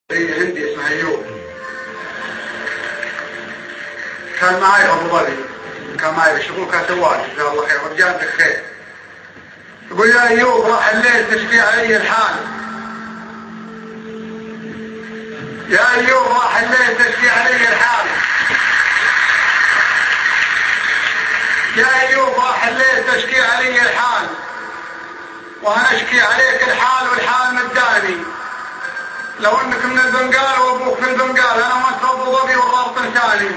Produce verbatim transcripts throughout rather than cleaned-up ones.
هندي اسمه ايوب، كان معي ابو ظبي، كان معي بشغل كاسوات، جزاه الله خير ورجال خير. يقول يا ايوب راح الليل تشكي علي الحال، يا ايوب راح الليل تشكي علي الحال، يا ايوب راح الليل تشكي علي الحال، وانا اشكي عليك الحال والحال مداني. لو انك من البنقال وابوك في البنقال، انا وانت ابو ظبي والرابط ثاني.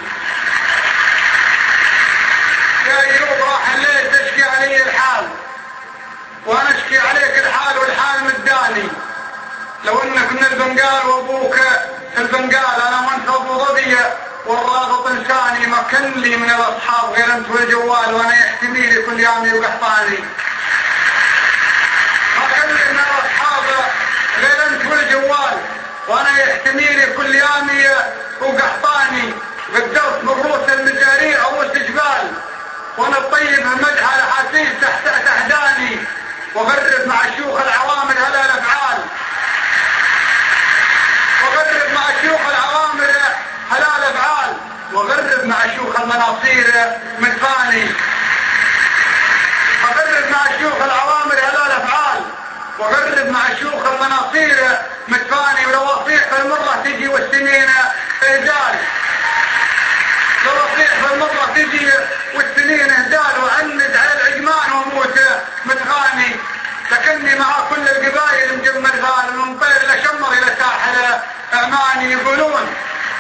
يا ايوب راح الليل تشكي علي الحال، وانا اشكي عليك الحال والحال مداني. لو انك من البنقال وابوك في البنقال، انا وانت ابو ظبي والرابط انساني. ما كان لي من الاصحاب غير انت والجوال، وانا يحتمي لي كل يامي وقحطاني. ما كان لي من الاصحاب غير انت والجوال، وانا يحتمي لي كل يامي وقحطاني. قدرت بالروس المجاريع وروس جبال، وانا الطيب مدح على حاسيس تحت تحداني. وغرب مع شيوخ العوامل هلا الافعال، وغرب مع شيوخ العوامل هلا الافعال، وغرب مع شيوخ المناصير مدفاني. وغرب مع شيوخ العوامل هلا الافعال، وغرب مع شيوخ المناصير مدفاني. ولو اصيح في المره تجي والسنين اهدال، لو اصيح في المره تجي والسنين اهدال، واند على العجمان واموت متغاني. لكني مع كل القبائل مجمل غال، من طير لشمر الى ساحل اعماني. يقولون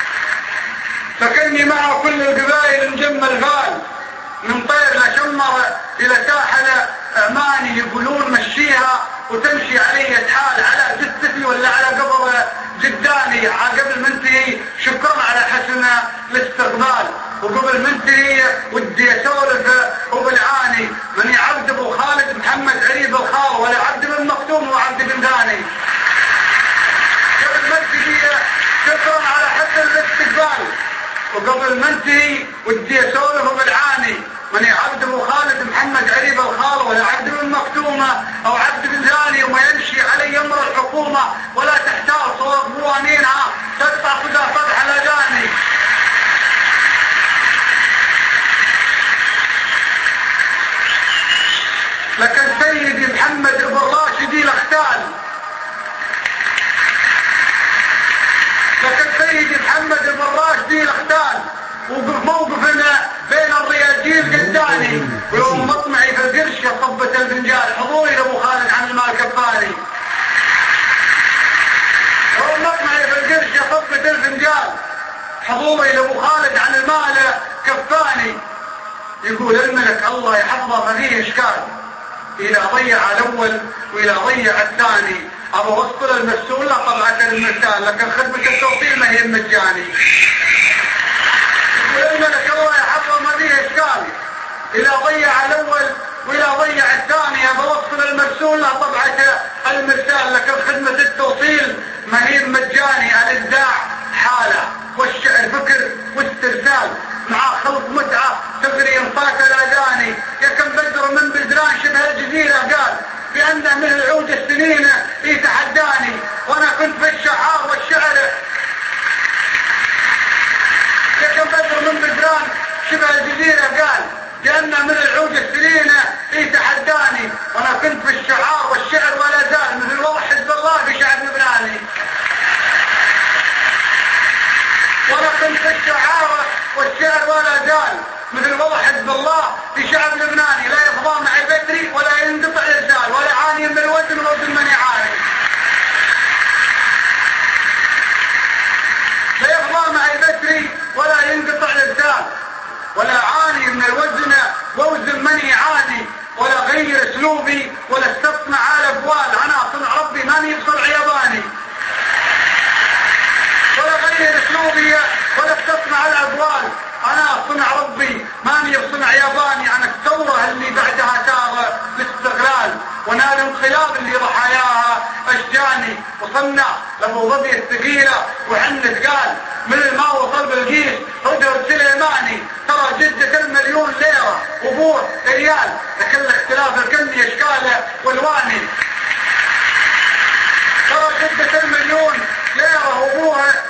لكني مع كل القبائل مجمل غال، من طير لشمر الى ساحل اعماني. يقولون مشيها وتمشي علي تحال على جثتي ولا على قبر جداني. قبل ما انتهي شكرا على حسن الاستقبال، وقبل ما انتهي ودي اسولف وبالعاني. ماني عبد ابو خالد محمد عريب الخال، ولا عبد بن مختوم وعبد بن داني. قبل ما انتهي شكرا على حسن الاستقبال، وقبل ما انتهي ودي اسولف وبالعاني. ماني عبد ابو خالد محمد عريب الخال، ولا عبد بن مختومه او عبد بن داني. وما يمشي علي امر الحكومه، ولا تحتاج صواب قوانينها تقطع صدى فتح الاذاني. لكن سيدي محمد بن راشدي الاختال، لكن سيدي محمد بن راشدي الاختال. وقف موقفنا بين الرياجيل قداني، ويوم مطمعي في القرش صبت الفنجان. حضوري لابو خالد عن المال كفاني، يوم مطمعي في القرش صبت الفنجان. حضوري لابو خالد عن المال كفاني. يقول الملك الله يحفظه ما فيه اشكال، إذا ضيع الأول وإذا ضيع الثاني. أبو وصل المسؤول لا طلعت المرسال، لكن خدمة التوصيل ما هي مجاني. يقول الملك الله يحفظه ما فيه إشكال، إذا ضيع الأول وإذا ضيع الثاني. أبو وصل المسؤول لا طلعت المرسال، لكن خدمة التوصيل ما هي مجاني. الإبداع حالة، والشعر فكر واسترسال، مع خلق متعة تغري انفاس الأذاني. يا كم بدر من بلدان شبه الجزيرة قال بأنه من العود السنين يتحداني. وأنا كنت في الشعار والشعر، يا كم بدر من بلدان شبه الجزيرة قال بأنه من العود السنين يتحداني. وأنا كنت في الشعار والشعر ولا زال مثل وضع حزب الله في شعب لبناني. وأنا كنت في الشعار والشعر ولا زال مثل وضع حزب الله في شعب لبناني. لا يفضى معي بدري ولا ينقطع الرسال، ولا عاني من الوزن والوزن من يعاني. لا يفضى معي بدري ولا ينقطع الرسال، ولا عاني من الوزن ووزن من يعاني. ولا غير اسلوبي ولا استثنى على ابوال، انا صنع ربي ماني بصنع ياباني. ولا غير اسلوبي ولا استثنى على الابوال، انا صنع ربي ماني بصنع ياباني. انا الثوره اللي بعدها ثار الاستغلال، وانا الانقلاب اللي ضحاياها اشجاني. وصلنا لابو ظبي الثقيله وعند قال من ما وصل بالقيس هدر سليماني. ترى جده المليون ليره وابوه ريال، لكل اختلاف الكني اشكاله والواني. ترى جده المليون ليره وابوه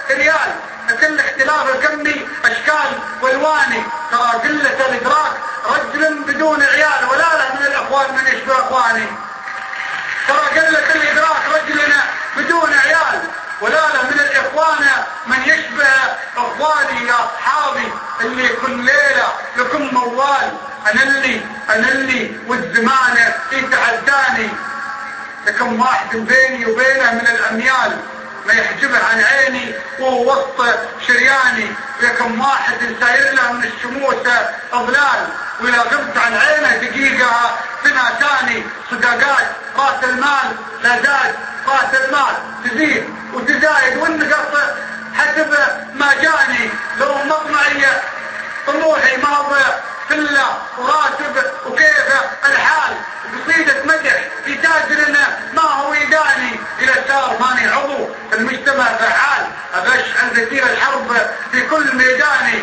ريال، كل اختلاف الكمي اشكال والواني. ترى قلة الادراك رجل بدون عيال، ولا له من الاخوان من يشبه اخواني. ترى قلة الادراك رجلنا بدون عيال، ولا له من الاخوان من يشبه اخواني. يا اصحابي اللي كل ليلة لكم موال، انا اللي انا اللي والزمان يتعداني. لكم واحد بيني وبينه من الاميال ما يحجبه عن عيني وهو وسط شرياني. لكم واحد ساير له من الشموس اضلال، واذا غبت عن عينه دقيقة سنة ثاني. صداقات راس المال لا زاد، راس المال تزيد وتزايد والنقص حسب ما جاني. لو مطمعي طموحي ما هو فله وراتب وكيف الحال، قصيدة مدح في تاجرنا ما هو يداني. إلى صار ماني عضو في المجتمع فعال، أبش عن كثير الحرب في كل ميداني.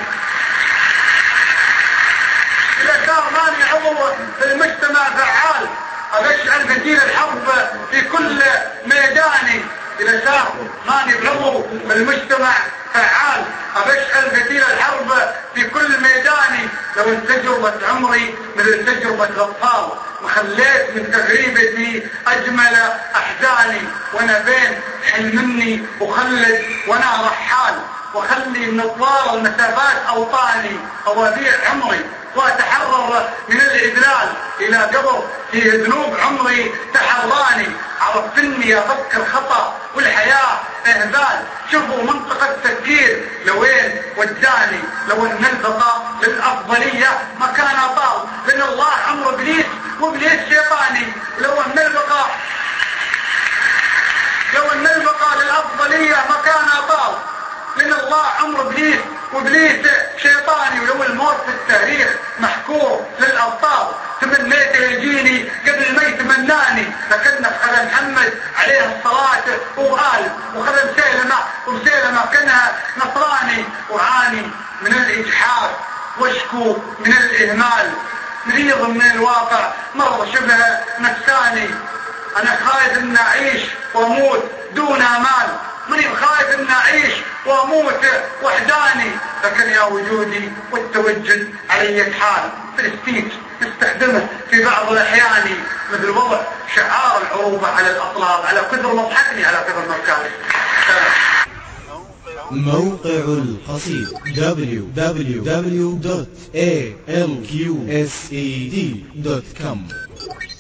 إلى صار ماني عضو في المجتمع فعال، أبش عن كثير الحرب في كل ميداني. إلى صار ماني عضو في المجتمع فعال، أبشعل كثير الحرب في كل ميداني. لو تجربة عمري مثل تجربة الأطفال، وخليت من تغريبتي أجمل أحزاني. وأنا بين حلمني وخلد وأنا رحال، وخلي من طوال المسافات أوطاني. أوديع عمري وأتحرر من الإذلال إلى قبر فيه ذنوب عمري تحراني. عرفت إني أفكر خطأ والحياة إهبال، شوفوا منطقة التفكير لوين وداني. لو أن البقاء للأفضلية مكان طال، لأن الله أمر إبليس وإبليس شيطاني. لو أن البقاء لو أن البقاء للأفضلية مكان طال، لأن الله أمر إبليس وإبليس شيطاني. ولو الموت في التاريخ محكور للأبطال، تمنيت يجيني قبل ما يتمناني. لكن خدم محمد عليه الصلاة وآل، وخدم سيلمة وسيلمة كانها نصراني. وعاني من الإجحاف واشكو من الإهمال، مريض من الواقع مرض شبه نفساني. أنا خايف أن أعيش وأموت دون أمال، مني خايف أن أعيش وأموت وحداني. لكن يا وجودي والتوجد علي حال، فلسطيت نستخدمه في بعض الأحيان مثل وضع شعار العروبة على الأطلال، على كثر مضحكني على كثر مركزي. موقع القصيد دبليو دبليو دبليو دوت إيه إل كيو إس إي دي دوت كوم